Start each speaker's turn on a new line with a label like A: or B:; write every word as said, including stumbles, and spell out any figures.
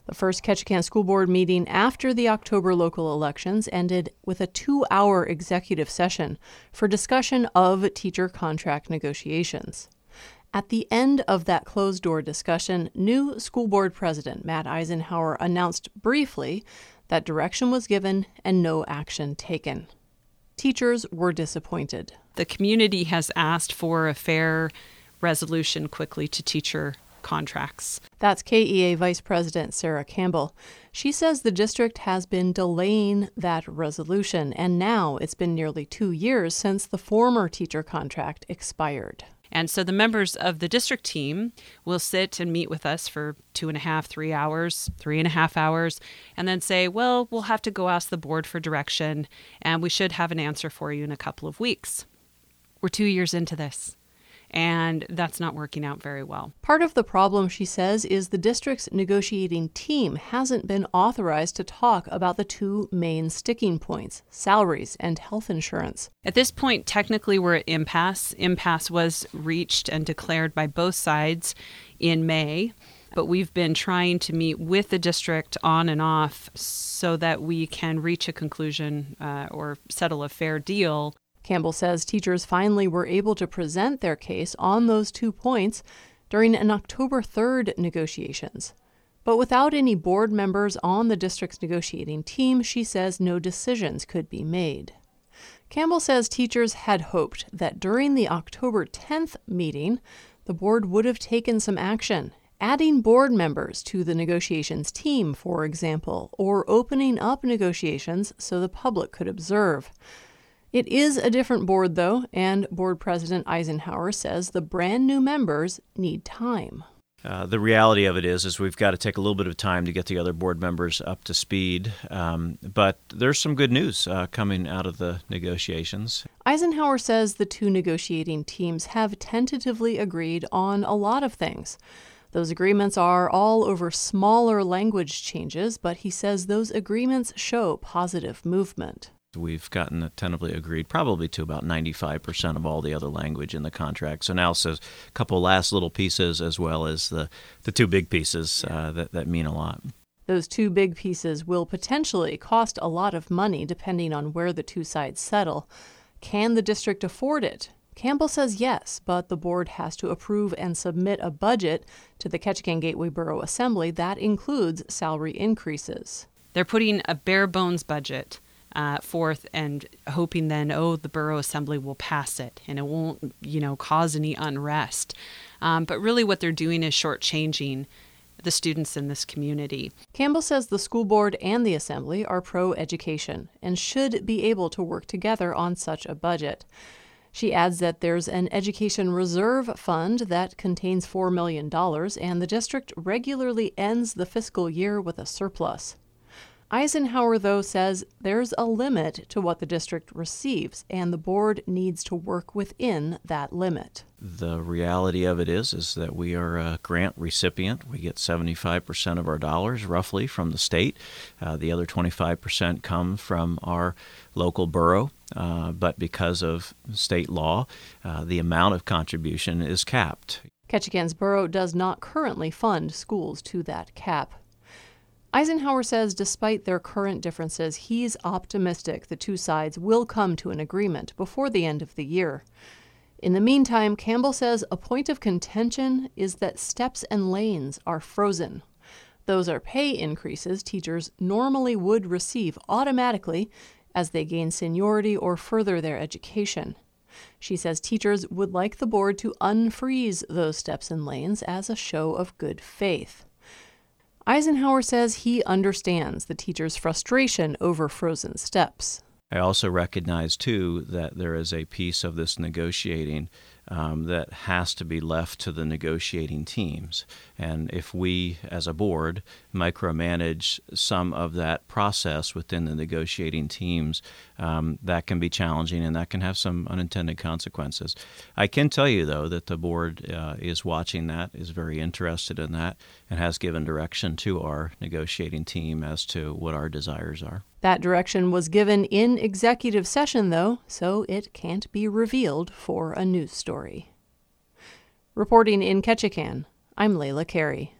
A: The first Ketchikan School Board meeting after the October local elections ended with a two-hour executive session for discussion of teacher contract negotiations. At the end of that closed-door discussion, new school board president Matt Eisenhower announced briefly that direction was given and no action taken. Teachers were disappointed.
B: The community has asked for a fair resolution quickly to teacher contracts.
A: That's K E A Vice President Sarah Campbell. She says the district has been delaying that resolution, and now it's been nearly two years since the former teacher contract expired.
B: And so the members of the district team will sit and meet with us for two and a half, three hours, three and a half hours, and then say, well, we'll have to go ask the board for direction, and we should have an answer for you in a couple of weeks. We're two years into this, and that's not working out very well.
A: Part of the problem, she says, is the district's negotiating team hasn't been authorized to talk about the two main sticking points, salaries and health insurance.
B: At this point, technically, we're at impasse. Impasse was reached and declared by both sides in May, but we've been trying to meet with the district on and off so that we can reach a conclusion uh, or settle a fair deal.
A: Campbell says teachers finally were able to present their case on those two points during an October third negotiations. But without any board members on the district's negotiating team, she says no decisions could be made. Campbell says teachers had hoped that during the October tenth meeting, the board would have taken some action, adding board members to the negotiations team, for example, or opening up negotiations so the public could observe. It is a different board, though, and Board President Eisenhower says the brand new members need time.
C: Uh, the reality of it is, is we've got to take a little bit of time to get the other board members up to speed. Um, but there's some good news uh, coming out of the negotiations.
A: Eisenhower says the two negotiating teams have tentatively agreed on a lot of things. Those agreements are all over smaller language changes, but he says those agreements show positive movement.
C: We've gotten tentatively agreed probably to about ninety-five percent of all the other language in the contract. So now it's a couple last little pieces as well as the, the two big pieces uh, that, that mean a lot.
A: Those two big pieces will potentially cost a lot of money depending on where the two sides settle. Can the district afford it? Campbell says yes, but the board has to approve and submit a budget to the Ketchikan Gateway Borough Assembly that includes salary increases.
B: They're putting a bare bones budget Uh, forth and hoping then, oh, the borough assembly will pass it and it won't, you know, cause any unrest. Um, but really what they're doing is shortchanging the students in this community.
A: Campbell says the school board and the assembly are pro-education and should be able to work together on such a budget. She adds that there's an education reserve fund that contains four million dollars, and the district regularly ends the fiscal year with a surplus. Eisenhower, though, says there's a limit to what the district receives, and the board needs to work within that limit.
C: The reality of it is, is that we are a grant recipient. We get seventy-five percent of our dollars, roughly, from the state. Uh, the other twenty-five percent come from our local borough, uh, but because of state law, uh, the amount of contribution is capped.
A: Ketchikan's borough does not currently fund schools to that cap. Eisenhower says despite their current differences, he's optimistic the two sides will come to an agreement before the end of the year. In the meantime, Campbell says a point of contention is that steps and lanes are frozen. Those are pay increases teachers normally would receive automatically as they gain seniority or further their education. She says teachers would like the board to unfreeze those steps and lanes as a show of good faith. Eisenhower says he understands the teachers' frustration over frozen steps.
C: I also recognize, too, that there is a piece of this negotiating um, that has to be left to the negotiating teams. And if we, as a board, micromanage some of that process within the negotiating teams, um, that can be challenging and that can have some unintended consequences. I can tell you, though, that the board uh, is watching that, is very interested in that, and has given direction to our negotiating team as to what our desires are.
A: That direction was given in executive session, though, so it can't be revealed for a news story. Reporting in Ketchikan, I'm Layla Carey.